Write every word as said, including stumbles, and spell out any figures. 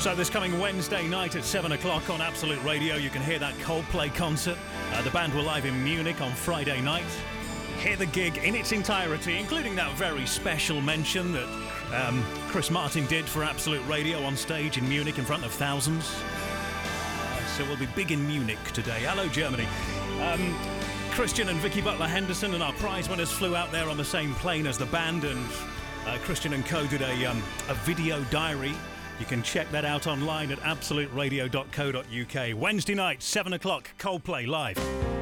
So this coming Wednesday night at seven o'clock on Absolute Radio, you can hear that Coldplay concert. Uh, the band were live in Munich on Friday night. Hear the gig in its entirety, including that very special mention that um, Chris Martin did for Absolute Radio on stage in Munich in front of thousands. Uh, so we'll be big in Munich today. Hello, Germany. Um, Christian and Vicky Butler-Henderson and our prize winners flew out there on the same plane as the band, and uh, Christian and co did a, um, a video diary. You can check that out online at absolute radio dot co dot uk. Wednesday night, seven o'clock, Coldplay live.